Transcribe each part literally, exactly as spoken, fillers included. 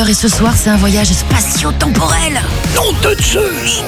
l'heure et ce soir c'est un voyage spatio-temporel. Nom de Zeus.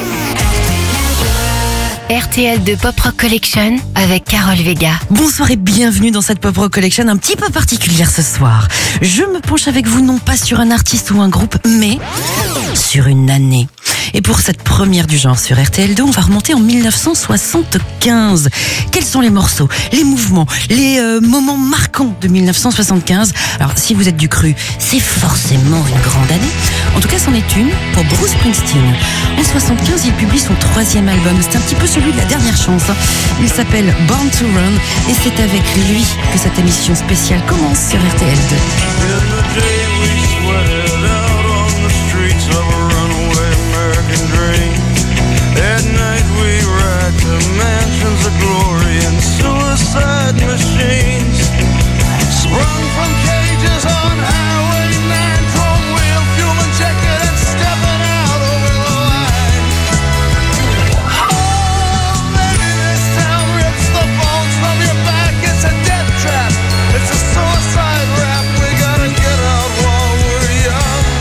R T L deux Pop Rock Collection avec Carole Vega. Bonsoir et bienvenue dans cette Pop Rock Collection un petit peu particulière ce soir. Je me penche avec vous non pas sur un artiste ou un groupe, mais sur une année. Et pour cette première du genre sur R T L deux, on va remonter en mille neuf cent soixante-quinze. Quels sont les morceaux, les mouvements, les euh, moments marquants de mille neuf cent soixante-quinze? Alors, si vous êtes du cru, c'est forcément une grande année. En tout cas, c'en est une pour Bruce Springsteen. En soixante-quinze, il publie son troisième album. C'est un petit peu celui de la dernière chance. Il s'appelle Born to Run et c'est avec lui que cette émission spéciale commence sur R T L deux. At night we ride to mansions of glory and suicide machines, sprung from cages on Highway nine, chrome wheel, fuel injected and stepping out over the line. Oh, maybe this town rips the bones from your back. It's a death trap, it's a suicide rap. We gotta get out while we're young.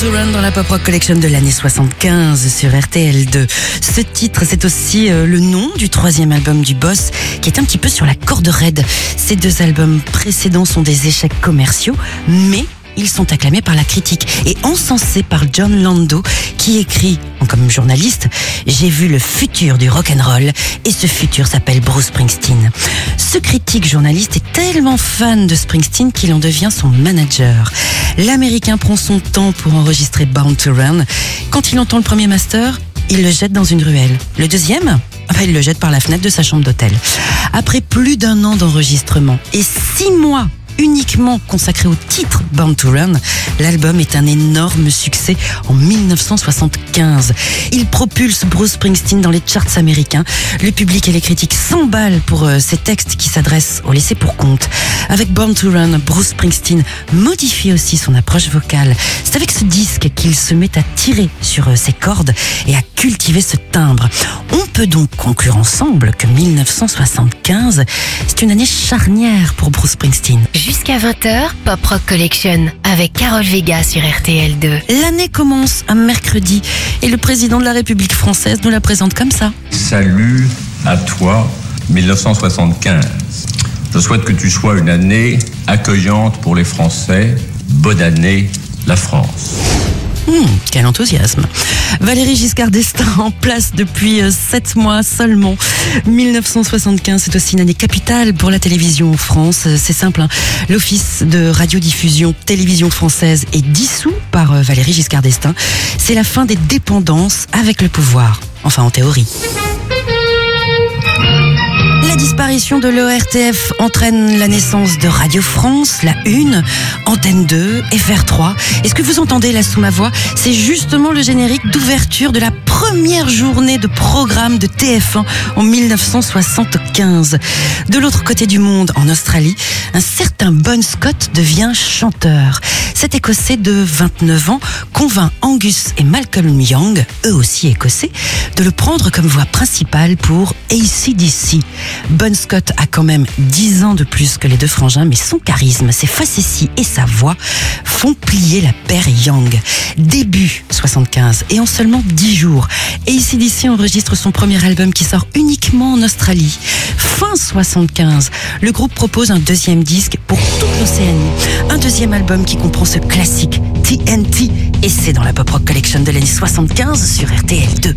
to Run dans la Pop Rock Collection de l'année soixante-quinze sur R T L deux. Ce titre, c'est aussi euh, le nom du troisième album du Boss, qui est un petit peu sur la corde raide. Ces deux albums précédents sont des échecs commerciaux, mais ils sont acclamés par la critique et encensés par John Landau, qui écrit, comme journaliste, « J'ai vu le futur du rock'n'roll et ce futur s'appelle Bruce Springsteen ». Ce critique journaliste est tellement fan de Springsteen qu'il en devient son manager. L'Américain prend son temps pour enregistrer Bound to Run. Quand il entend le premier master, il le jette dans une ruelle. Le deuxième, enfin, il le jette par la fenêtre de sa chambre d'hôtel. Après plus d'un an d'enregistrement et six mois uniquement consacré au titre Bound to Run, l'album est un énorme succès en mille neuf cent soixante-quinze. Il propulse Bruce Springsteen dans les charts américains. Le public et les critiques s'emballent pour euh, ces textes qui s'adressent aux laissés pour compte. Avec Bound to Run, Bruce Springsteen modifie aussi son approche vocale. C'est avec ce disque qu'il se met à tirer sur euh, ses cordes et à cultiver ce timbre. On peut donc conclure ensemble que mille neuf cent soixante-quinze, c'est une année charnière pour Bruce Springsteen. Jusqu'à vingt heures, Pop Rock Collection avec Carole Vega sur R T L deux. L'année commence un mercredi et le président de la République française nous la présente comme ça. Salut à toi, mille neuf cent soixante-quinze. Je souhaite que tu sois une année accueillante pour les Français. Bonne année, la France. Hum, quel enthousiasme. Valéry Giscard d'Estaing en place depuis euh, sept mois seulement. mille neuf cent soixante-quinze, c'est aussi une année capitale pour la télévision en France. C'est simple, hein. L'office de radiodiffusion télévision française est dissous par euh, Valéry Giscard d'Estaing. C'est la fin des dépendances avec le pouvoir. Enfin, en théorie. La disparition de l'O R T F entraîne la naissance de Radio France, la une, Antenne deux, F R trois. Et ce que vous entendez là sous ma voix, c'est justement le générique d'ouverture de la première journée de programme de T F un en mille neuf cent soixante-quinze. De l'autre côté du monde, en Australie, un certain Bon Scott devient chanteur. Cet Écossais de vingt-neuf ans convainc Angus et Malcolm Young, eux aussi écossais, de le prendre comme voix principale pour A C D C. Bon Scott a quand même dix ans de plus que les deux frangins, mais son charisme, ses facéties et sa voix font plier la paire Young. Début soixante-quinze et en seulement dix jours, A C D C enregistre son premier album qui sort uniquement en Australie. Fin soixante-quinze, le groupe propose un deuxième disque pour toute l'Océanie. Un deuxième album qui comprend ce classique T N T et c'est dans la Pop Rock Collection de l'année soixante-quinze sur R T L deux.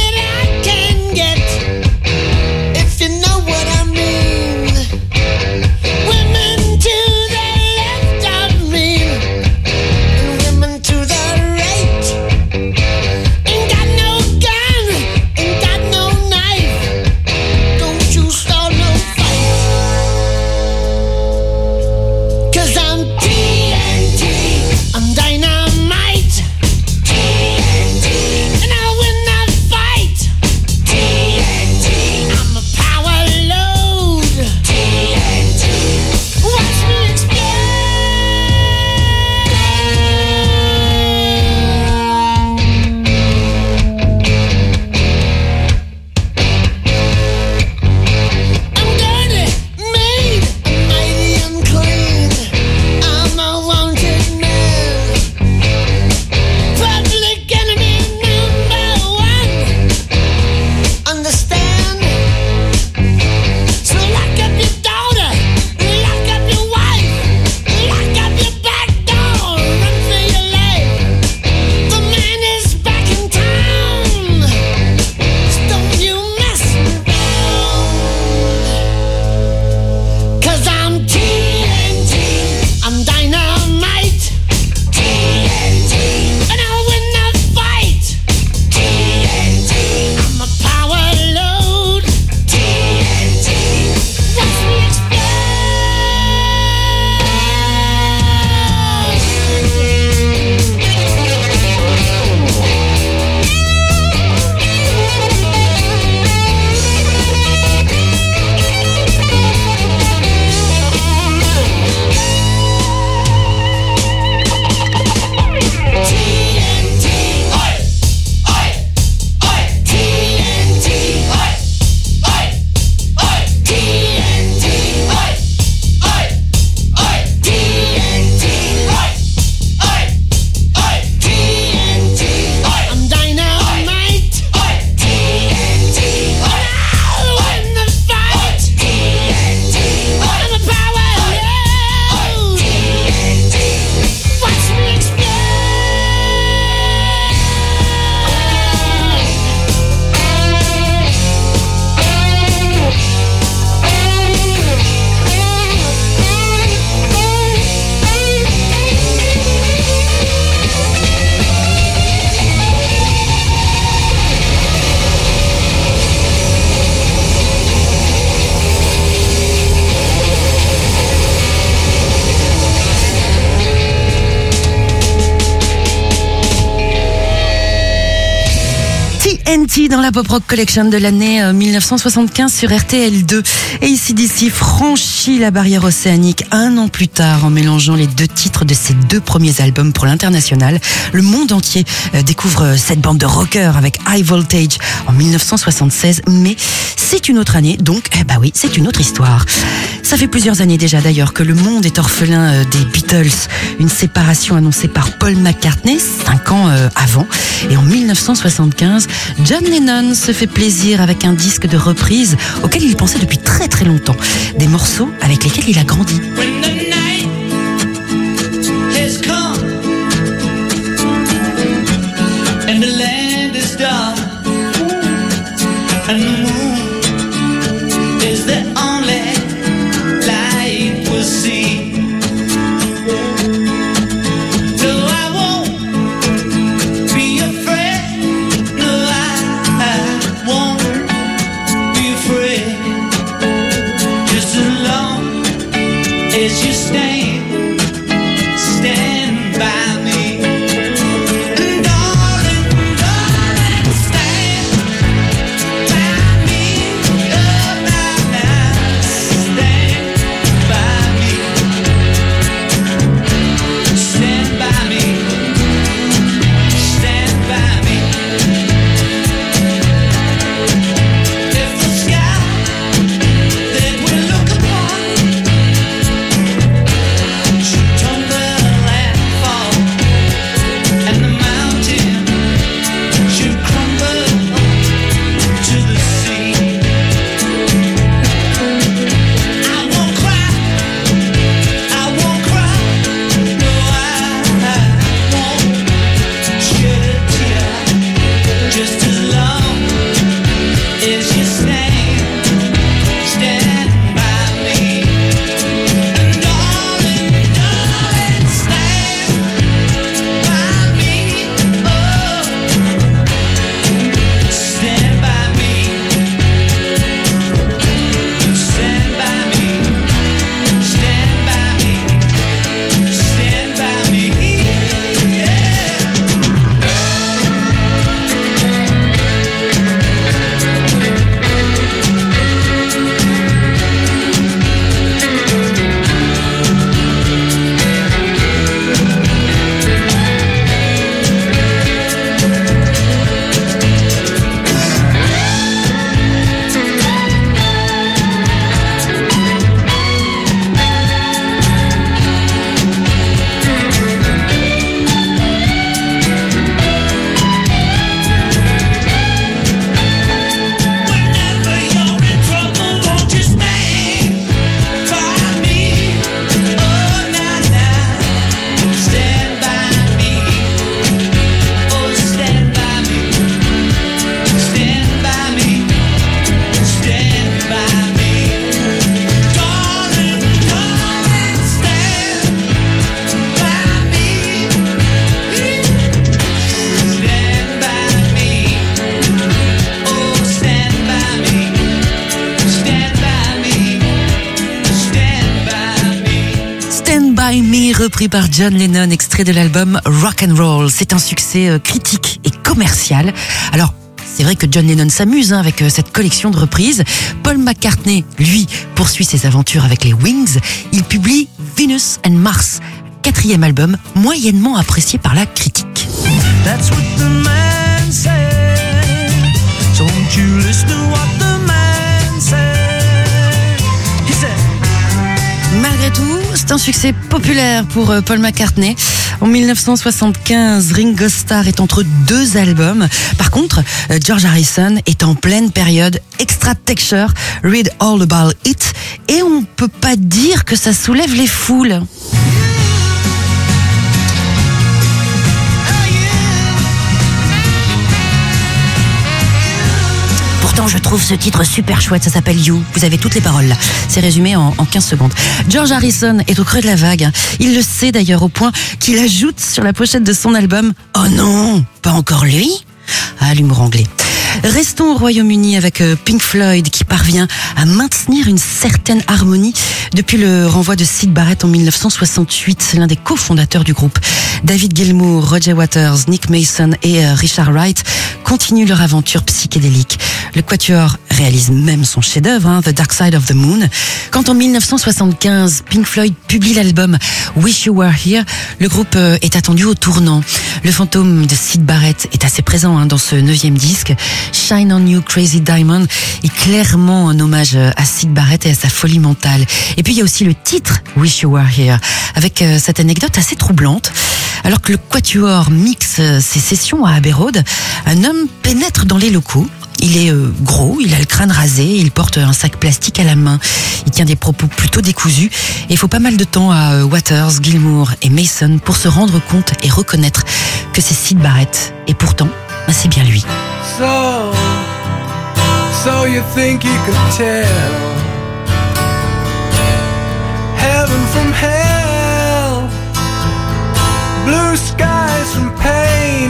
If you know what I mean. N T dans la Pop Rock Collection de l'année euh, mille neuf cent soixante-quinze sur R T L deux. Et A C D C franchit la barrière océanique un an plus tard en mélangeant les deux titres de ses deux premiers albums pour l'international. Le monde entier euh, découvre cette bande de rockers avec High Voltage en mille neuf cent soixante-seize. Mais c'est une autre année, donc eh bah oui, c'est une autre histoire. Ça fait plusieurs années déjà d'ailleurs que le monde est orphelin euh, des Beatles. Une séparation annoncée par Paul McCartney cinq ans euh, avant. Et en mille neuf cent soixante-quinze, John Lennon se fait plaisir avec un disque de reprise auquel il pensait depuis très très longtemps. Des morceaux avec lesquels il a grandi. When the night has come and the land is dark and the moon is the only light we'll see. No, I won't be afraid. No, I, I won't be afraid. Just as long as you stand, stand by me. And darling, darling, stand by me. Oh, now, now, stand by me. Stand by me. Stand by me. If the sky that we look upon should tumble and fall, and the mountain should crumble to the sea, I won't cry, I won't cry, no, I won't shed a tear. Just as long as you stand, stand by me. And darling, darling, stand by me. Oh, stand by me. Stand by me. Stand by me. Stand by me. Yeah. Whenever you're in trouble, won't you stand by me? Oh, now, now, stand by me. Oh, stand by me. Stand by me. Stand by me. Darling, darling, stand by me. Stand by me. Oh, stand by me. Stand by me. Stand by me. Stand By Me, repris par John Lennon, extrait de l'album Rock and Roll. C'est un succès euh, critique et commercial. Alors, c'est vrai que John Lennon s'amuse hein, avec euh, cette collection de reprises. Paul McCartney, lui, poursuit ses aventures avec les Wings. Il publie Venus and Mars, quatrième album, moyennement apprécié par la critique. That's what the man said. So won't you listen to what the man said? He said, Malgré tout, c'est un succès populaire pour euh, Paul McCartney. En mille neuf cent soixante-quinze, Ringo Starr est entre deux albums. Par contre, euh, George Harrison est en pleine période extra texture, Read All About It, et on peut pas dire que ça soulève les foules. Pourtant, je trouve ce titre super chouette, ça s'appelle You. Vous avez toutes les paroles là. C'est résumé en, en quinze secondes. George Harrison est au creux de la vague. Il le sait d'ailleurs au point qu'il ajoute sur la pochette de son album « Oh non, pas encore lui ?» à l'humour anglais. Restons au Royaume-Uni avec euh, Pink Floyd qui parvient à maintenir une certaine harmonie depuis le renvoi de Syd Barrett en mille neuf cent soixante-huit. C'est l'un des cofondateurs du groupe. David Gilmour, Roger Waters, Nick Mason et euh, Richard Wright continuent leur aventure psychédélique. Le Quatuor réalise même son chef-d'œuvre, hein, The Dark Side of the Moon. Quand en mille neuf cent soixante-quinze, Pink Floyd publie l'album Wish You Were Here, le groupe euh, est attendu au tournant. Le fantôme de Syd Barrett est assez présent hein, dans ce neuvième disque. Shine on You Crazy Diamond est clairement un hommage à Syd Barrett et à sa folie mentale. Et puis il y a aussi le titre Wish You Were Here, avec euh, cette anecdote assez troublante. Alors que le Quatuor mixe euh, ses sessions à Abbey Road, un homme pénètre dans les locaux. Il est euh, gros, il a le crâne rasé, il porte un sac plastique à la main. Il tient des propos plutôt décousus et il faut pas mal de temps à euh, Waters, Gilmour et Mason pour se rendre compte et reconnaître que c'est Syd Barrett. Et pourtant, bah, c'est bien lui. So, so you think you could tell heaven from hell, blue skies from pain.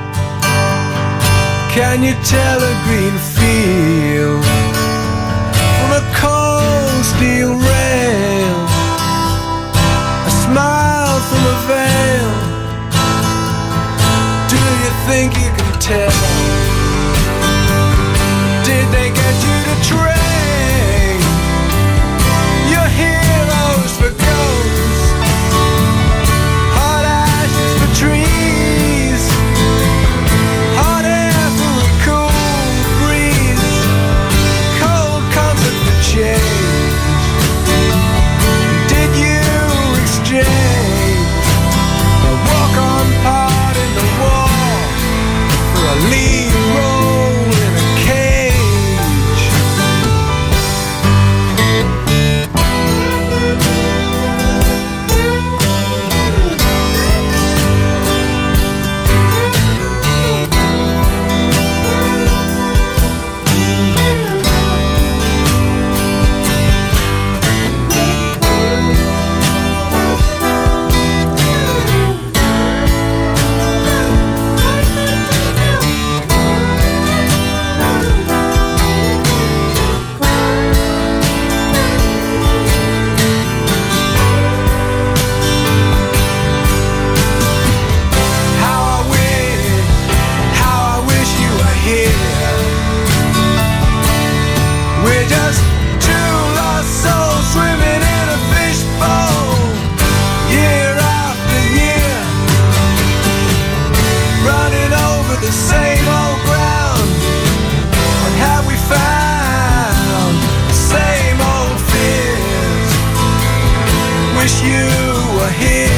Can you tell a green field from a cold steel rail, a smile from a veil? Do you think you can tell? Did they get you to train your heroes for ghosts, hot ashes for trees, hot air for a cool breeze, cold comfort for change? Did you exchange a walk-on part in the wall for a lead role in a cage? How I wish, how I wish you were here. We're just two lost souls swimming in a fishbowl, year after year, running over the same old ground. And have we found the same old fears? Wish you were here.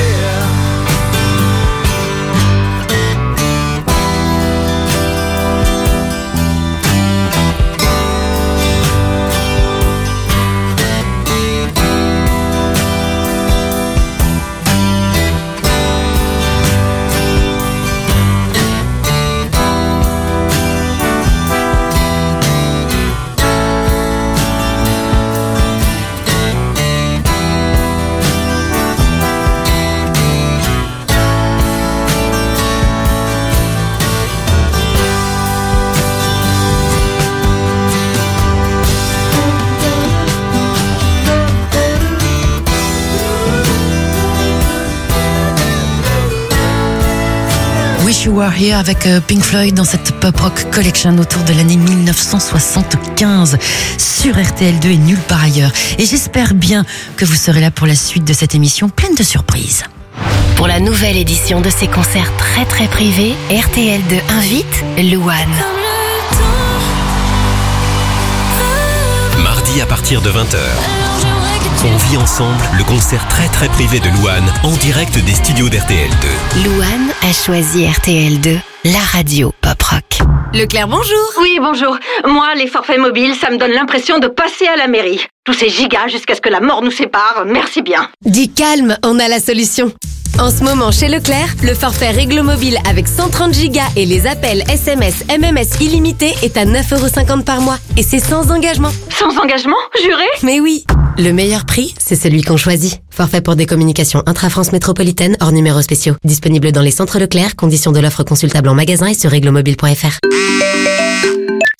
Wish You Were Here avec euh, Pink Floyd dans cette Pop Rock Collection autour de l'année mille neuf cent soixante-quinze sur R T L deux et nulle part ailleurs. Et j'espère bien que vous serez là pour la suite de cette émission pleine de surprises. Pour la nouvelle édition de ces concerts très très privés, R T L deux invite Louane. Mardi à partir de vingt heures. On vit ensemble le concert très très privé de Louane en direct des studios d'R T L deux. Louane a choisi R T L deux, la radio pop rock. Leclerc, bonjour. Oui, bonjour. Moi, les forfaits mobiles, ça me donne l'impression de passer à la mairie. Tous ces gigas jusqu'à ce que la mort nous sépare, merci bien. Dis calme, on a la solution. En ce moment, chez Leclerc, le forfait Réglo Mobile avec cent trente gigas et les appels S M S, M M S illimités est à neuf euros cinquante par mois. Et c'est sans engagement. Sans engagement, juré? Mais oui. Le meilleur prix, c'est celui qu'on choisit. Forfait pour des communications intra-France métropolitaine hors numéros spéciaux. Disponible dans les centres Leclerc, conditions de l'offre consultable en magasin et sur réglomobile point F R.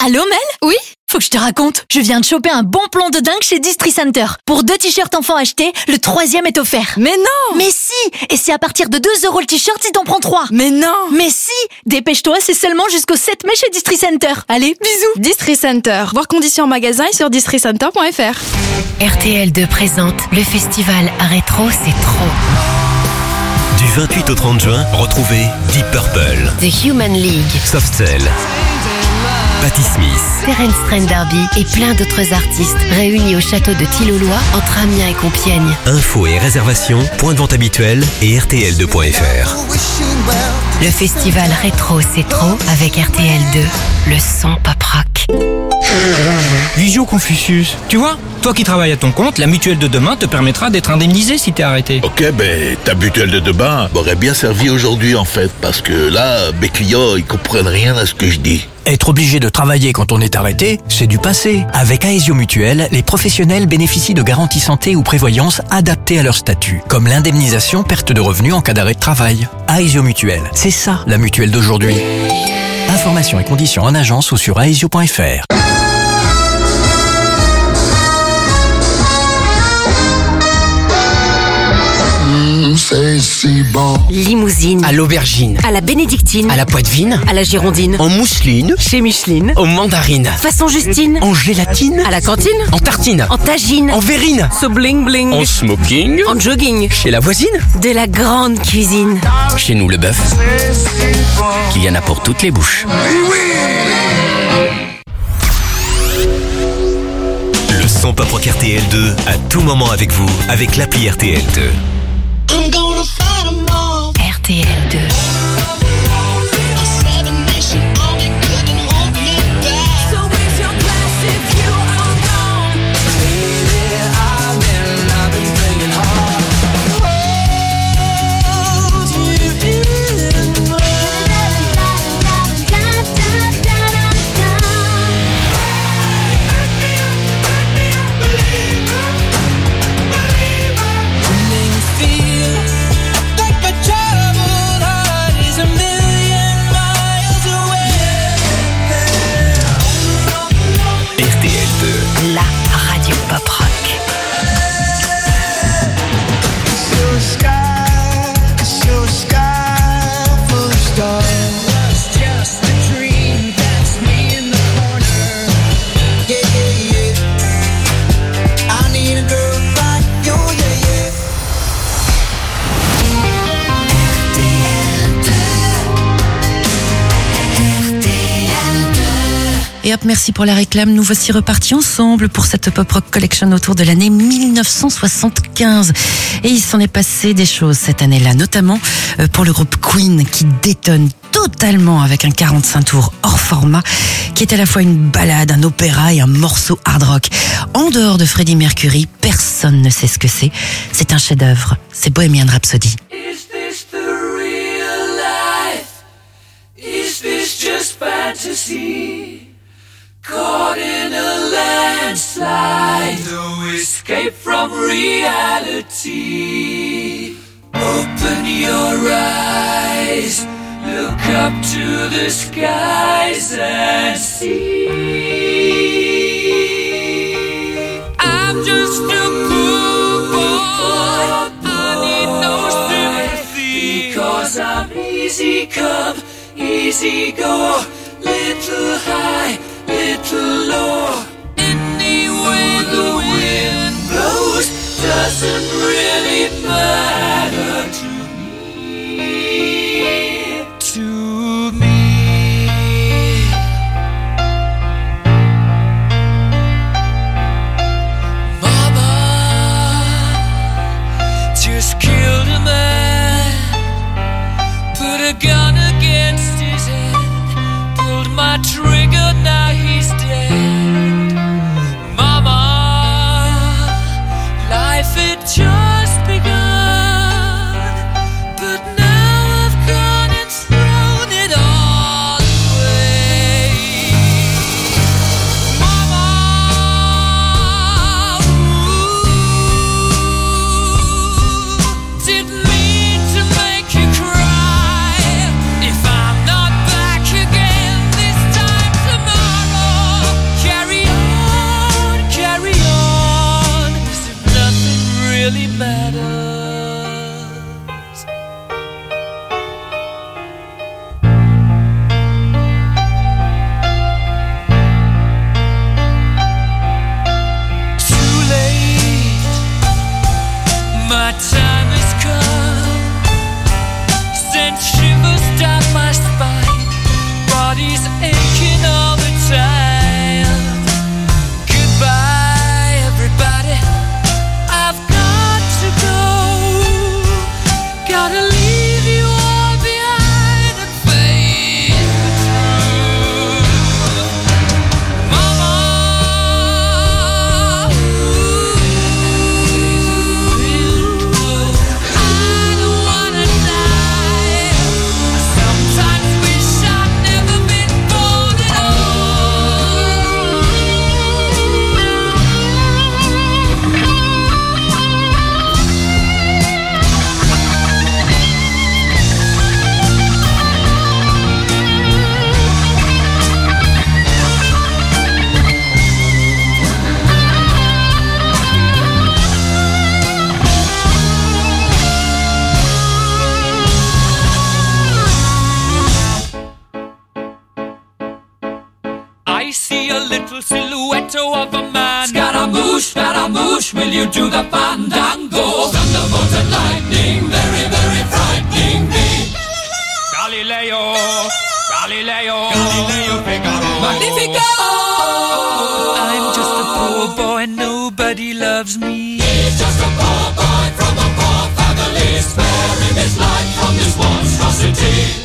Allô Mel ? Oui ? Faut que je te raconte, je viens de choper un bon plan de dingue chez Distri Center. Pour deux t-shirts enfants achetés, le troisième est offert. Mais non ! Mais si ! Et c'est à partir de deux euros le t-shirt si t'en prends trois. Mais non ! Mais si ! Dépêche-toi, c'est seulement jusqu'au sept mai chez Distri Center. Allez, bisous. Distri Center. Voir conditions en magasin et sur distri center point f r. R T L deux présente le festival Rétro C'est Trop. Du vingt-huit au trente juin, retrouvez Deep Purple, The Human League, Soft Cell, Patti Smith, Terence Trent D'Arby et plein d'autres artistes réunis au château de Tilloloy entre Amiens et Compiègne. infos et réservations, point de vente habituel et R T L deux point F R. Le festival Rétro C'est Trop avec R T L deux, le son pop rock. Visio Confucius, tu vois, toi qui travailles à ton compte, la mutuelle de demain te permettra d'être indemnisé si t'es arrêté. Ok, ben ta mutuelle de demain m'aurait bien servi aujourd'hui en fait, parce que là, mes clients, ils comprennent rien à ce que je dis. Être obligé de travailler quand on est arrêté, c'est du passé. Avec Aesio Mutuelle, les professionnels bénéficient de garanties santé ou prévoyance adaptées à leur statut, comme l'indemnisation perte de revenus en cas d'arrêt de travail. Aesio Mutuelle, c'est ça la mutuelle d'aujourd'hui. Informations et conditions en agence ou sur aesio point f r. Limousine, À l'aubergine, à la bénédictine, à la poitevine, à la girondine, en mousseline, chez Micheline, aux mandarines, façon Justine, en gélatine, à la cantine, en tartine, en tagine, en verrine, so bling bling, en smoking, en jogging, chez la voisine. de la grande cuisine. Chez nous, le bœuf, qu'il y en a pour toutes les bouches. Le son pop rock R T L deux, à tout moment avec vous, avec l'appli R T L deux. R T L deux. La radio pop rock. Et hop, merci pour la réclame. Nous voici repartis ensemble pour cette Pop Rock Collection autour de l'année mille neuf cent soixante-quinze. Et il s'en est passé des choses cette année-là, notamment pour le groupe Queen qui détonne totalement avec un quarante-cinq tours hors format qui est à la fois une ballade, un opéra et un morceau hard rock. En dehors de Freddie Mercury, personne ne sait ce que c'est. C'est un chef-d'œuvre. C'est Bohemian Rhapsody. Is this the real life? Is this just fantasy? Caught in a landslide, no escape from reality. Open your eyes, look up to the skies and see. I'm just a poor boy, I need no sympathy, 'cause I'm easy come, easy go, little high, little low. Any way the wind blows doesn't really matter to me, to me. Mama just killed a man, put a gun against his head, pulled my trigger, now he's dead. Mama, life had just begun. little silhouette of a man. Scaramouche, Scaramouche, will you do the fandango? Thunderbolt and lightning, very, very frightening me. Galileo, Galileo, Galileo Figaro. Magnifico! I'm just a poor boy, nobody loves me. He's just a poor boy from a poor family, sparing his life from this monstrosity.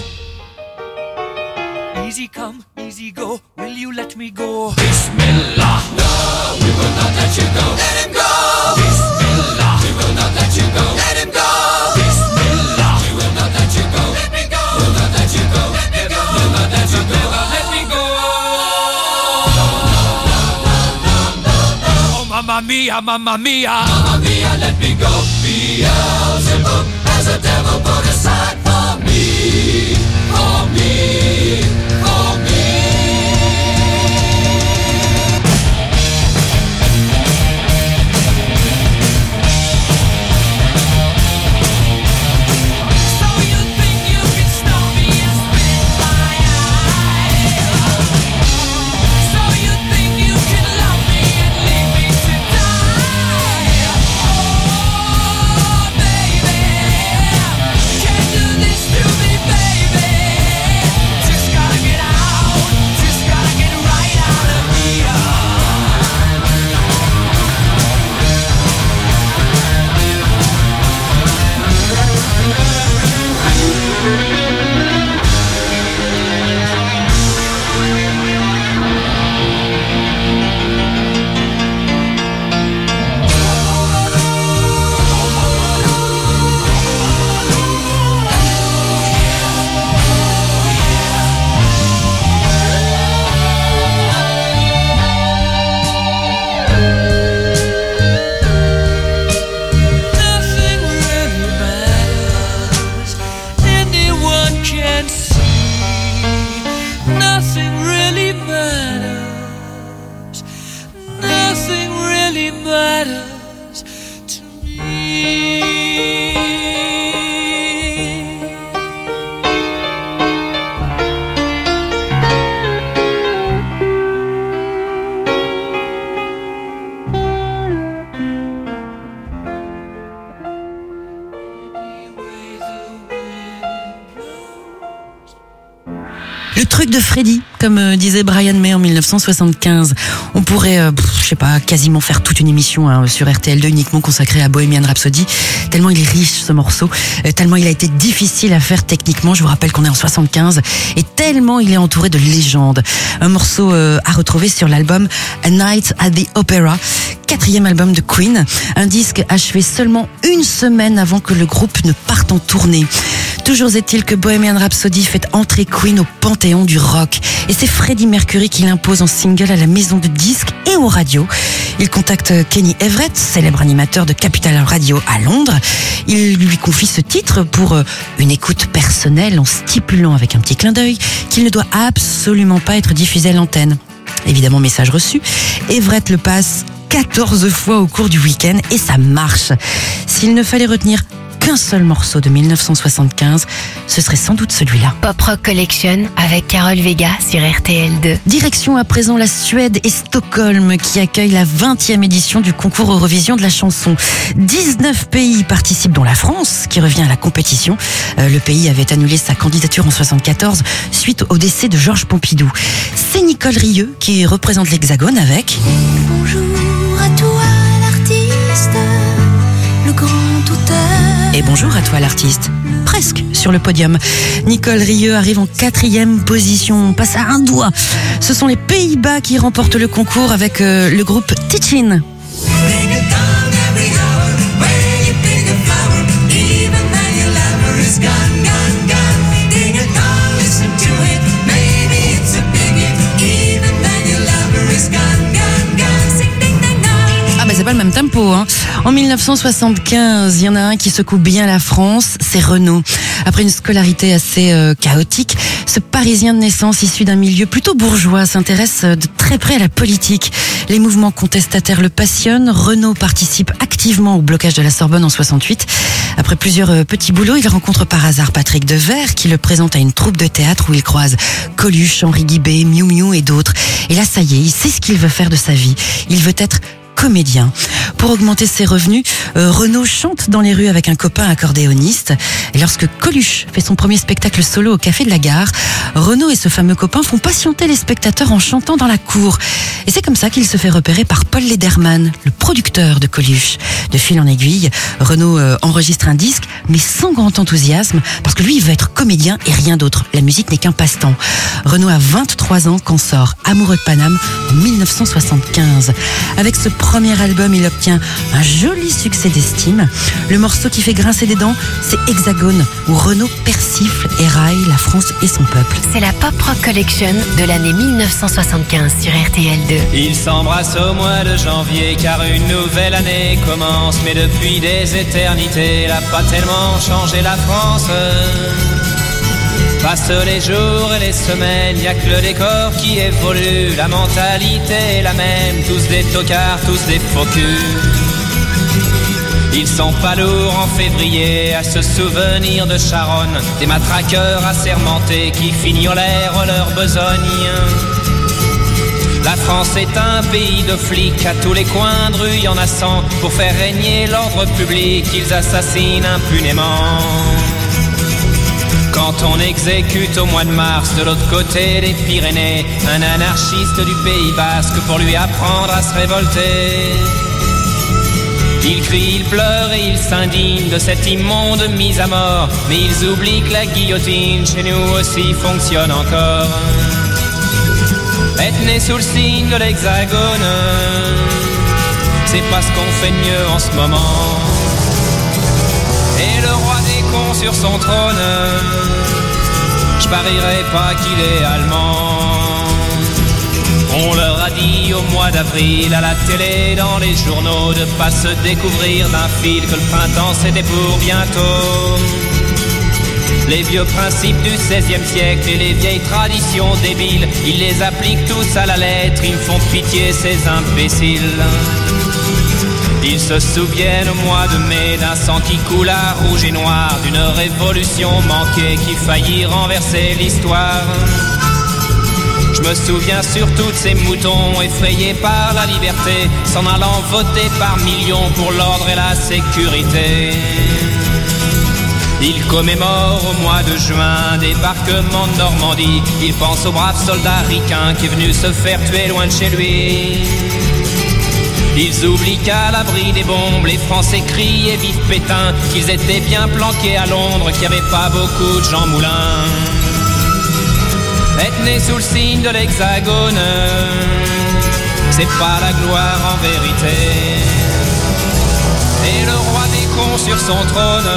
Easy come, easy go, will you let me go? Bismillah, no, we will not let you go. Let him go! Bismillah, we will not let you go. Let him go! Bismillah, we will not let you go. Let me go! We'll not let you go. Let me go! We'll not let you go. Let me go! No, no, no, no, no, no, no. Oh, mamma mia, mamma mia, mamma mia, let me go. Beelzebub has a devil put aside for me, for me, for me. Le truc de Freddy, comme euh, disait Brian May en mille neuf cent soixante-quinze. On pourrait, euh, pff, je sais pas, quasiment faire toute une émission hein, sur R T L deux uniquement consacrée à Bohemian Rhapsody. Tellement il est riche ce morceau, euh, tellement il a été difficile à faire techniquement. Je vous rappelle qu'on est en soixante-quinze et tellement il est entouré de légendes. Un morceau euh, à retrouver sur l'album A Night at the Opera, quatrième album de Queen. Un disque achevé seulement une semaine avant que le groupe ne parte en tournée. Toujours est-il que Bohemian Rhapsody fait entrer Queen au panthéon du rock. Et c'est Freddie Mercury qui l'impose en single à la maison de disques et aux radios. Il contacte Kenny Everett, célèbre animateur de Capital Radio à Londres. Il lui confie ce titre pour une écoute personnelle en stipulant avec un petit clin d'œil qu'il ne doit absolument pas être diffusé à l'antenne. Évidemment, message reçu. Everett le passe quatorze fois au cours du week-end et ça marche. S'il ne fallait retenir qu'un seul morceau de mille neuf cent soixante-quinze, ce serait sans doute celui-là. Pop Rock Collection avec Carole Vega sur R T L deux. Direction à présent la Suède et Stockholm qui accueille la vingtième édition du concours Eurovision de la chanson. dix-neuf pays participent dont la France qui revient à la compétition. Euh, le pays avait annulé sa candidature en soixante-quatorze suite au décès de Georges Pompidou. C'est Nicole Rieu qui représente l'Hexagone avec... Bonjour à toi l'artiste, le grand auteur. Et bonjour à toi l'artiste, presque sur le podium. Nicole Rieu arrive en quatrième position, on passe à un doigt. Ce sont les Pays-Bas qui remportent le concours avec euh, le groupe Tichin. C'est pas le même tempo, hein. En mille neuf cent soixante-quinze, il y en a un qui secoue bien la France, c'est Renaud. Après une scolarité assez euh, chaotique, ce Parisien de naissance issu d'un milieu plutôt bourgeois s'intéresse de très près à la politique. Les mouvements contestataires le passionnent. Renaud participe activement au blocage de la Sorbonne en soixante-huit. Après plusieurs euh, petits boulots, il rencontre par hasard Patrick Devers qui le présente à une troupe de théâtre où il croise Coluche, Henri Guibé, Miou Miou et d'autres. Et là, ça y est, il sait ce qu'il veut faire de sa vie. Il veut être comédien. Pour augmenter ses revenus, euh, Renaud chante dans les rues avec un copain accordéoniste. Et lorsque Coluche fait son premier spectacle solo au Café de la Gare, Renaud et ce fameux copain font patienter les spectateurs en chantant dans la cour. Et c'est comme ça qu'il se fait repérer par Paul Lederman, le producteur de Coluche. De fil en aiguille, Renaud euh, enregistre un disque, mais sans grand enthousiasme, parce que lui, il veut être comédien et rien d'autre. La musique n'est qu'un passe-temps. Renaud a vingt-trois ans quand sort Amoureux de Paname en dix-neuf cent soixante-quinze. Avec ce premier album, il obtient un joli succès d'estime. Le morceau qui fait grincer des dents, c'est Hexagone, où Renaud persifle et raille la France et son peuple. C'est la Pop Rock Collection de l'année dix-neuf cent soixante-quinze sur R T L deux. Ils s'embrassent au mois de janvier car une nouvelle année commence. Mais depuis des éternités, elle n'a pas tellement changé la France. Passent les jours et les semaines, y a que le décor qui évolue. La mentalité est la même, tous des tocards, tous des faux culs. Ils sont pas lourds en février à se souvenir de Charonne, des matraqueurs assermentés qui fignolèrent leur besogne. La France est un pays de flics, à tous les coins de rue y en a cent. Pour faire régner l'ordre public, ils assassinent impunément. Quand on exécute au mois de mars de l'autre côté des Pyrénées un anarchiste du Pays Basque pour lui apprendre à se révolter, il crie, il pleure et il s'indigne de cette immonde mise à mort. Mais ils oublient que la guillotine chez nous aussi fonctionne encore. Être né sous le signe de l'Hexagone, c'est pas ce qu'on fait de mieux en ce moment. Et le roi des cons sur son trône, je parierais pas qu'il est allemand. On leur a dit au mois d'avril à la télé, dans les journaux, de pas se découvrir d'un fil, que le printemps c'était pour bientôt. Les vieux principes du seizième siècle et les vieilles traditions débiles, ils les appliquent tous à la lettre, ils me font pitié ces imbéciles. Ils se souviennent au mois de mai d'un sang qui coule à rouge et noir, d'une révolution manquée qui faillit renverser l'histoire. Je me souviens surtout de ces moutons effrayés par la liberté, s'en allant voter par millions pour l'ordre et la sécurité. Ils commémorent au mois de juin débarquement de Normandie. Ils pensent au brave soldat ricain qui est venu se faire tuer loin de chez lui. Ils oublient qu'à l'abri des bombes, les Français crient et vivent Pétain, qu'ils étaient bien planqués à Londres, qu'il n'y avait pas beaucoup de Jean Moulin. Être né sous le signe de l'Hexagone, c'est pas la gloire en vérité. Et le roi des cons sur son trône,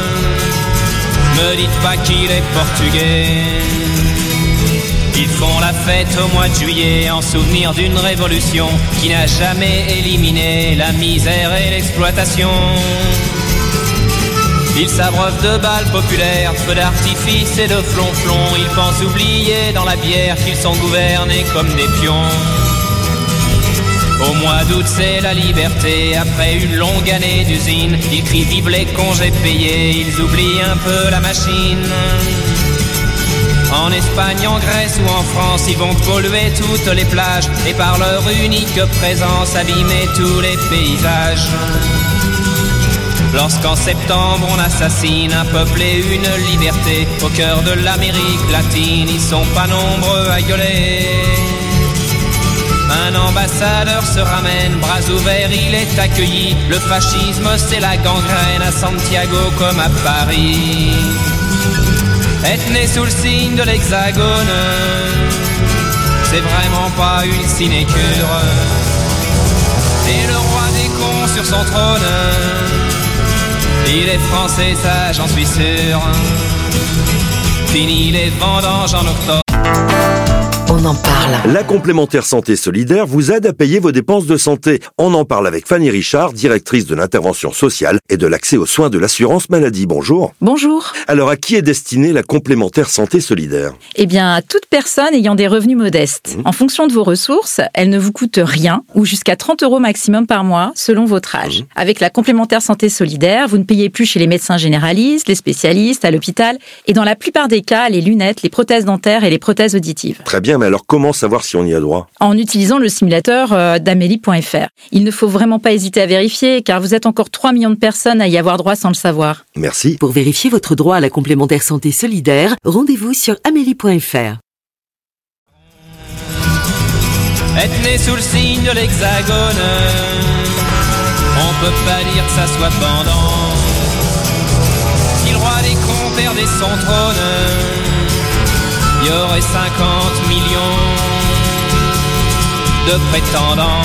me dites pas qu'il est portugais. Ils font la fête au mois de juillet en souvenir d'une révolution qui n'a jamais éliminé la misère et l'exploitation. Ils s'abreuvent de balles populaires, de feux d'artifice et de flonflons. Ils pensent oublier dans la bière qu'ils sont gouvernés comme des pions. Au mois d'août c'est la liberté, après une longue année d'usine. Ils crient vive les congés payés, ils oublient un peu la machine. En Espagne, en Grèce ou en France, ils vont polluer toutes les plages et par leur unique présence abîmer tous les paysages. Lorsqu'en septembre on assassine un peuple et une liberté au cœur de l'Amérique latine, ils sont pas nombreux à gueuler. Un ambassadeur se ramène, bras ouverts, il est accueilli. Le fascisme c'est la gangrène à Santiago comme à Paris. Être né sous le signe de l'Hexagone, c'est vraiment pas une sinécure. Et le roi des cons sur son trône, il est français, ça j'en suis sûr. Fini les vendanges en octobre. On en parle. La complémentaire santé solidaire vous aide à payer vos dépenses de santé. On en parle avec Fanny Richard, directrice de l'intervention sociale et de l'accès aux soins de l'assurance maladie. Bonjour. Bonjour. Alors, à qui est destinée la complémentaire santé solidaire ? Eh bien, à toute personne ayant des revenus modestes. Mmh. En fonction de vos ressources, elle ne vous coûte rien ou jusqu'à trente euros maximum par mois selon votre âge. Mmh. Avec la complémentaire santé solidaire, vous ne payez plus chez les médecins généralistes, les spécialistes, à l'hôpital et dans la plupart des cas, les lunettes, les prothèses dentaires et les prothèses auditives. Très bien, mais alors comment savoir si on y a droit? En utilisant le simulateur euh, d'Amélie point F R. Il ne faut vraiment pas hésiter à vérifier, car vous êtes encore trois millions de personnes à y avoir droit sans le savoir. Merci. Pour vérifier votre droit à la complémentaire santé solidaire, rendez-vous sur Amélie point F R. Être né sous le signe de l'hexagone, on peut pas dire que ça soit pendant. Si le roi des cons perdait son trône, il y aurait cinquante millions de prétendants.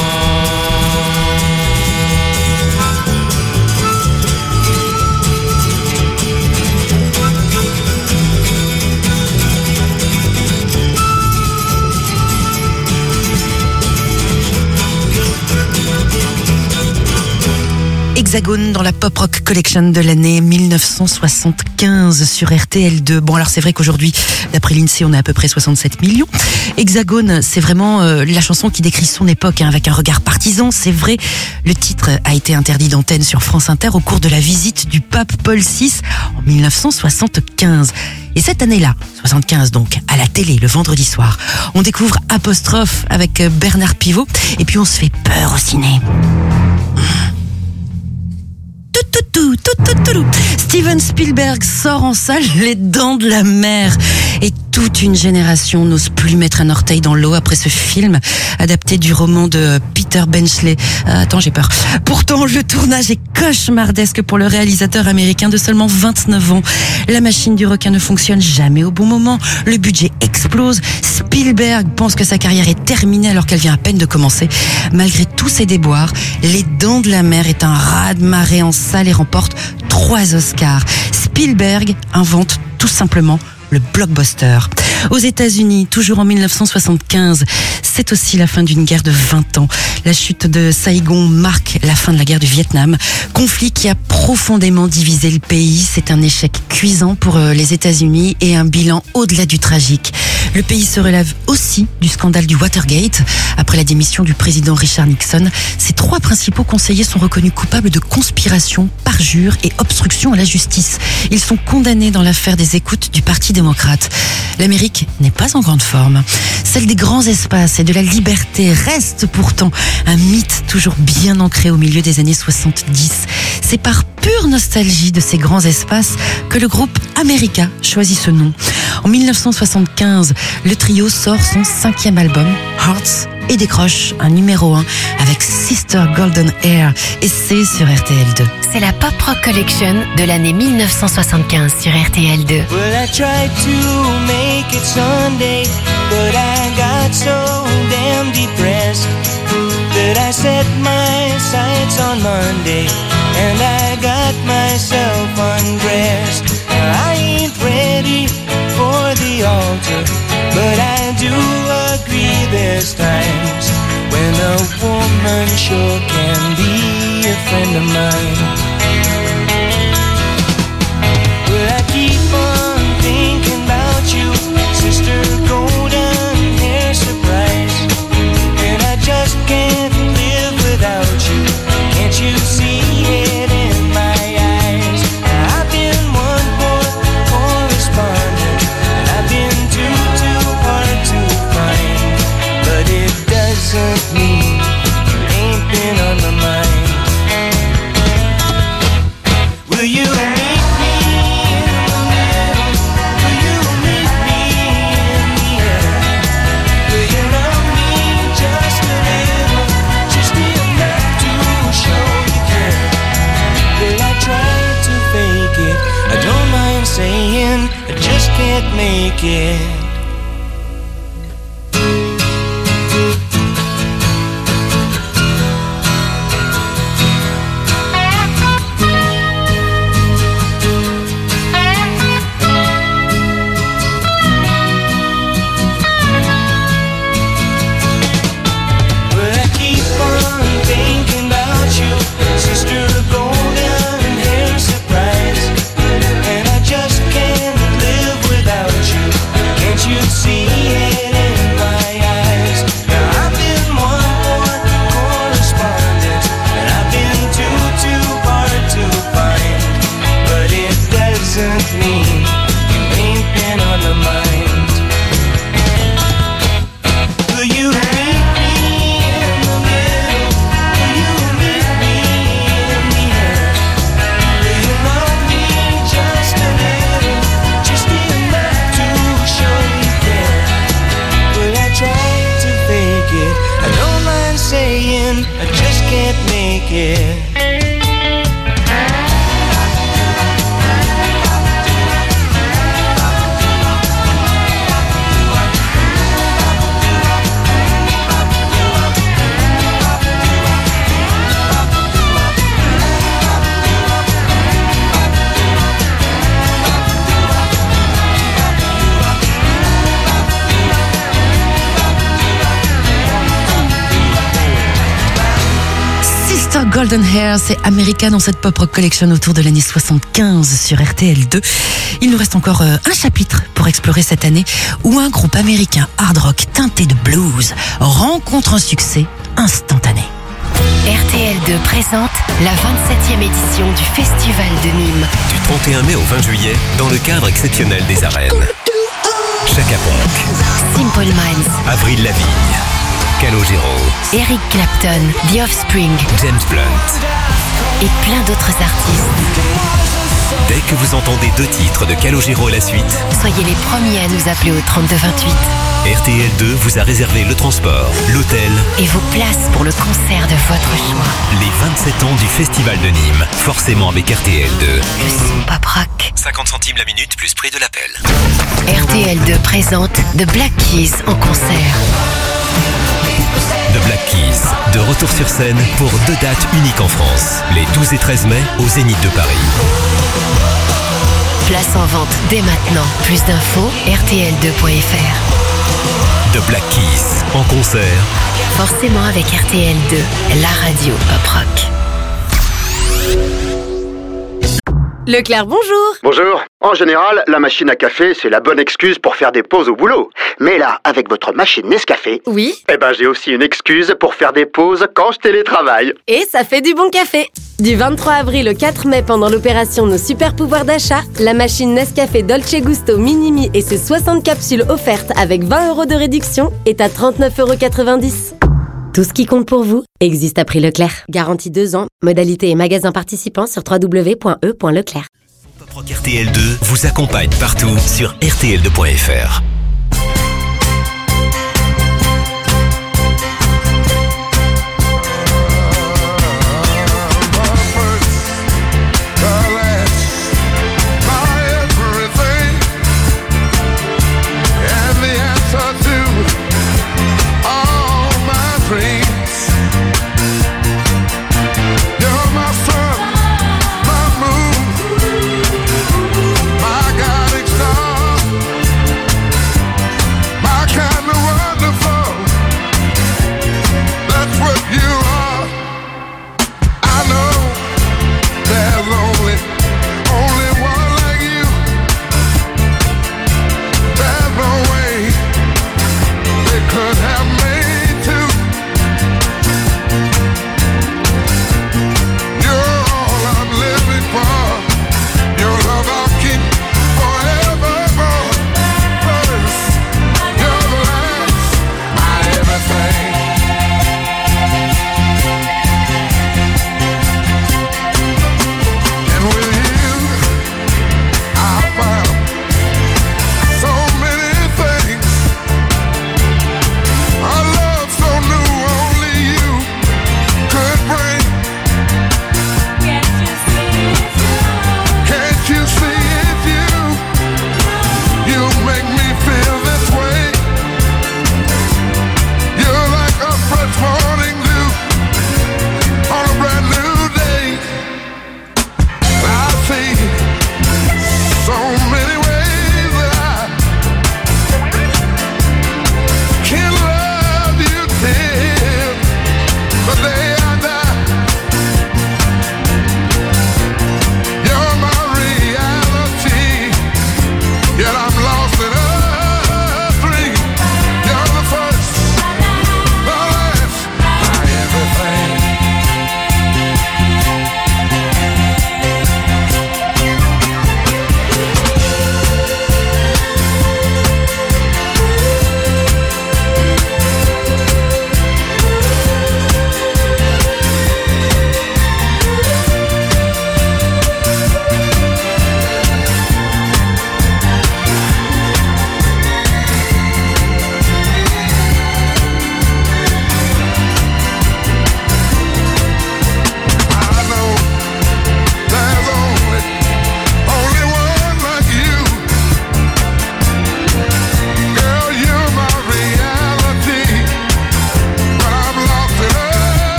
Hexagone dans la Pop Rock Collection de l'année mille neuf cent soixante-quinze sur R T L deux. Bon, alors c'est vrai qu'aujourd'hui, d'après l'INSEE, on est à peu près soixante-sept millions. Hexagone, c'est vraiment euh, la chanson qui décrit son époque, hein, avec un regard partisan. C'est vrai, le titre a été interdit d'antenne sur France Inter au cours de la visite du pape Paul six en mille neuf cent soixante-quinze. Et cette année-là, soixante-quinze donc, à la télé, le vendredi soir, on découvre Apostrophe avec Bernard Pivot, et puis on se fait peur au ciné. Steven Spielberg sort en salle Les Dents de la Mer. Et toute une génération n'ose plus mettre un orteil dans l'eau après ce film adapté du roman de Peter Benchley. Euh, attends, j'ai peur. Pourtant, le tournage est cauchemardesque pour le réalisateur américain de seulement vingt-neuf ans. La machine du requin ne fonctionne jamais au bon moment. Le budget explose. Spielberg pense que sa carrière est terminée alors qu'elle vient à peine de commencer. Malgré tous ses déboires, Les Dents de la Mer est un raz-de-marée en salle et remporte trois Oscars. Spielberg invente tout simplement le blockbuster. Aux États-Unis, toujours en mille neuf cent soixante-quinze, c'est aussi la fin d'une guerre de vingt ans. La chute de Saigon marque la fin de la guerre du Vietnam. Conflit qui a profondément divisé le pays. C'est un échec cuisant pour les États-Unis et un bilan au-delà du tragique. Le pays se relève aussi du scandale du Watergate. Après la démission du président Richard Nixon, ses trois principaux conseillers sont reconnus coupables de conspiration, parjure et obstruction à la justice. Ils sont condamnés dans l'affaire des écoutes du Parti démocrate. L'Amérique n'est pas en grande forme. Celle des grands espaces et de la liberté reste pourtant un mythe toujours bien ancré au milieu des années soixante-dix. C'est par pure nostalgie de ces grands espaces que le groupe America choisit ce nom. En mille neuf cent soixante-quinze, le trio sort son cinquième album, Hearts, et décroche un numéro un avec Sister Golden Hair, et c'est sur R T L deux. C'est la Pop Rock Collection de l'année mille neuf cent soixante-quinze sur R T L deux. Well, I tried to make it Sunday, but I got so damn depressed that I set my sights on Monday, and I got myself undressed. I ain't ready for the altar, but I do agree there's times when a woman sure can be a friend of mine. Well, I keep on thinking about you, Sister Golden Hair Surprise, and I just can't live without you. Can't you see it in my eyes? I've been one poor correspondent, and I've been too, too hard to find, but it doesn't mean you ain't been on my mind. Will you meet me in the middle? Will you meet me in the air? Will you love me just a little, just enough to show you care? Will I try to fake it? I don't mind saying I just can't make it. Well, I keep on thinking about you, Sister Golden Hair Surprise, and I just can't live without you. Can't you see it in my eyes? Now I've been one more correspondent, and I've been too, too hard to find, but it doesn't mean you ain't been on my mind. saying I just can't make it. Golden Hair, c'est America dans cette Pop Rock Collection autour de l'année soixante-quinze sur R T L deux. Il nous reste encore un chapitre pour explorer cette année où un groupe américain hard rock teinté de blues rencontre un succès instantané. R T L deux présente la vingt-septième édition du Festival de Nîmes. Du trente et un mai au vingt juillet, dans le cadre exceptionnel des arènes. Chaka Ponk, Simple Minds, Avril Lavigne, Calogero, Eric Clapton, The Offspring, James Blunt et plein d'autres artistes. Dès que vous entendez deux titres de Calogero à la suite, soyez les premiers à nous appeler au trente-deux vingt-huit. R T L deux vous a réservé le transport, l'hôtel et vos places pour le concert de votre choix. Les vingt-sept ans du Festival de Nîmes, forcément avec R T L deux. Le son pop rock. cinquante centimes la minute plus prix de l'appel. R T L deux présente The Black Keys en concert. The Black Keys, de retour sur scène pour deux dates uniques en France, les douze et treize mai au Zénith de Paris. Place en vente dès maintenant. Plus d'infos, R T L deux point F R. The Black Keys, en concert. Forcément avec R T L deux, la radio pop rock. Leclerc, bonjour. Bonjour. En général, la machine à café, c'est la bonne excuse pour faire des pauses au boulot. Mais là, avec votre machine Nescafé... Oui. Eh ben, j'ai aussi une excuse pour faire des pauses quand je télétravaille. Et ça fait du bon café. Du vingt-trois avril au quatre mai, pendant l'opération Nos Super Pouvoirs d'achat, la machine Nescafé Dolce Gusto Minimi et ses soixante capsules offertes avec vingt euros de réduction est à trente-neuf euros quatre-vingt-dix. Tout ce qui compte pour vous existe à prix Leclerc. Garantie deux ans. Modalité et magasins participants sur w w w point e point leclerc. Pop Rock R T L deux vous accompagne partout sur R T L deux point F R.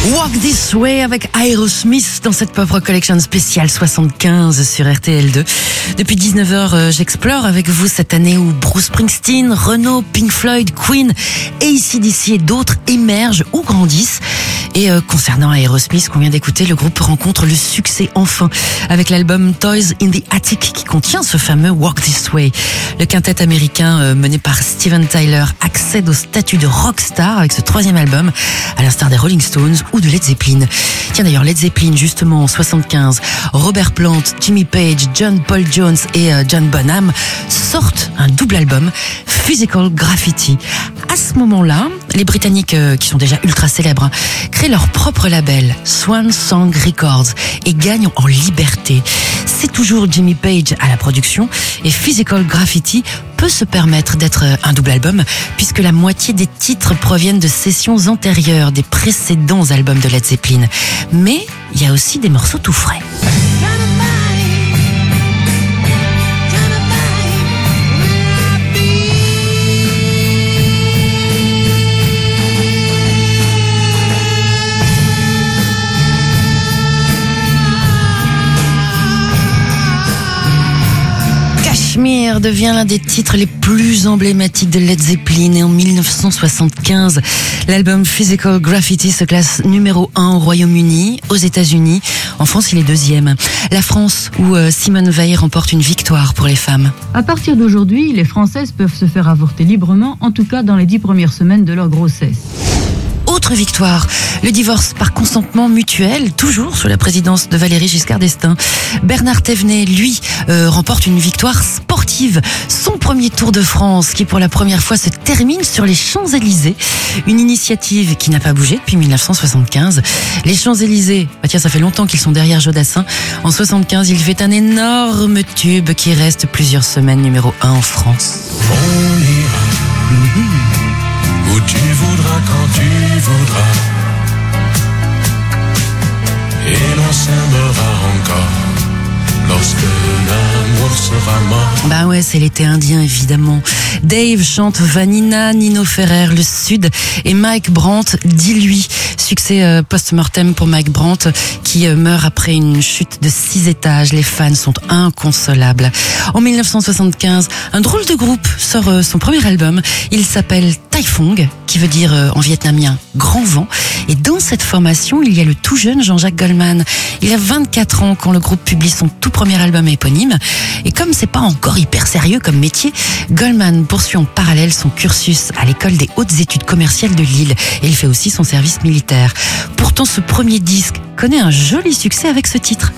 Walk This Way avec Aerosmith dans cette Pop Rock Collection spéciale soixante-quinze sur R T L deux. Depuis dix-neuf heures, euh, j'explore avec vous cette année où Bruce Springsteen, Renaud, Pink Floyd, Queen, A C D C et d'autres émergent ou grandissent. Et euh, concernant Aerosmith qu'on vient d'écouter, le groupe rencontre le succès enfin avec l'album Toys in the Attic qui contient ce fameux Walk This Way. Le quintet américain euh, mené par Steven Tyler accède au statut de rockstar avec ce troisième album, à l'instar des Rolling Stones ou de Led Zeppelin. Tiens d'ailleurs, Led Zeppelin justement en soixante-quinze, Robert Plant, Jimmy Page, John Paul Jones et euh, John Bonham sortent un double album, Physical Graffiti. À ce moment-là, les Britanniques, euh, qui sont déjà ultra célèbres, hein, créent leur propre label, Swan Song Records, et gagnent en liberté. C'est toujours Jimmy Page à la production, et Physical Graffiti peut se permettre d'être un double album, puisque la moitié des titres proviennent de sessions antérieures des précédents albums de Led Zeppelin. Mais il y a aussi des morceaux tout frais. Kashmir devient l'un des titres les plus emblématiques de Led Zeppelin et en mille neuf cent soixante-quinze, l'album Physical Graffiti se classe numéro un au Royaume-Uni, aux États-Unis. En France, il est deuxième. La France, où Simone Veil remporte une victoire pour les femmes. À partir d'aujourd'hui, les Françaises peuvent se faire avorter librement, en tout cas dans les dix premières semaines de leur grossesse. Autre victoire, le divorce par consentement mutuel, toujours sous la présidence de Valéry Giscard d'Estaing. Bernard Thévenet, lui, euh, remporte une victoire sportive. Son premier Tour de France, qui pour la première fois se termine sur les Champs-Élysées. Une initiative qui n'a pas bougé depuis mille neuf cent soixante-quinze. Les Champs-Élysées, bah tiens, ça fait longtemps qu'ils sont derrière Jodassin. En soixante-quinze, il fait un énorme tube qui reste plusieurs semaines numéro un en France. On ira mm-hmm. où tu voudras quand tu voudras, et l'on s'aimera encore lorsque l'amour sera mort. Bah ouais, c'est l'été indien évidemment. Dave chante Vanina, Nino Ferrer, le Sud, et Mike Brandt dit lui. Succès euh, post-mortem pour Mike Brandt qui euh, meurt après une chute de six étages. Les fans sont inconsolables. En mille neuf cent soixante-quinze, un drôle de groupe sort euh, son premier album. Il s'appelle Taifong, qui veut dire euh, en vietnamien grand vent. Et dans cette formation, il y a le tout jeune Jean-Jacques Goldman. Il a vingt-quatre ans quand le groupe publie son tout premier album éponyme. Et comme c'est pas encore hyper sérieux comme métier, Goldman poursuit en parallèle son cursus à l'école des hautes études commerciales de Lille. Et il fait aussi son service militaire. Pourtant, ce premier disque connaît un joli succès avec ce titre.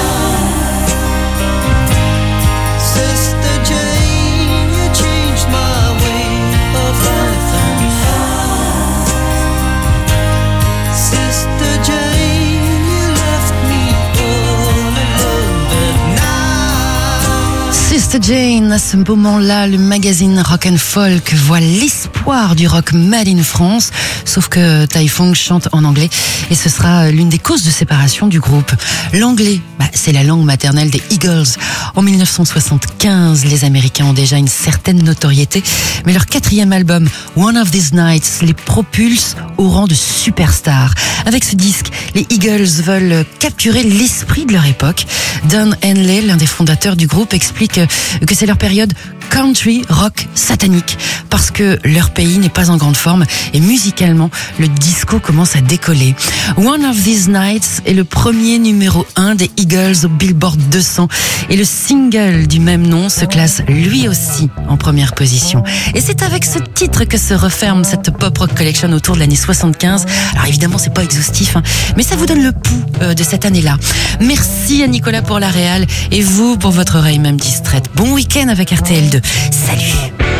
Sister Jane, à ce moment-là, le magazine Rock and Folk voit l'espoir du rock made in France, sauf que Taifong chante en anglais et ce sera l'une des causes de séparation du groupe. L'anglais, bah, c'est la langue maternelle des Eagles. En mille neuf cent soixante-quinze, les Américains ont déjà une certaine notoriété, mais leur quatrième album, One of These Nights, les propulse au rang de superstars. Avec ce disque, les Eagles veulent capturer l'esprit de leur époque. Don Henley, l'un des fondateurs du groupe, explique que c'est leur période country rock satanique parce que leur pays n'est pas en grande forme et musicalement le disco commence à décoller. One of These Nights est le premier numéro un des Eagles au Billboard deux cents et le single du même nom se classe lui aussi en première position. Et c'est avec ce titre que se referme cette Pop Rock Collection autour de l'année soixante-quinze. Alors évidemment c'est pas exhaustif, hein, mais ça vous donne le pouls euh, de cette année-là. Merci à Nicolas pour la réal et vous pour votre oreille même distraite. Bon week-end avec R T L deux. Salut!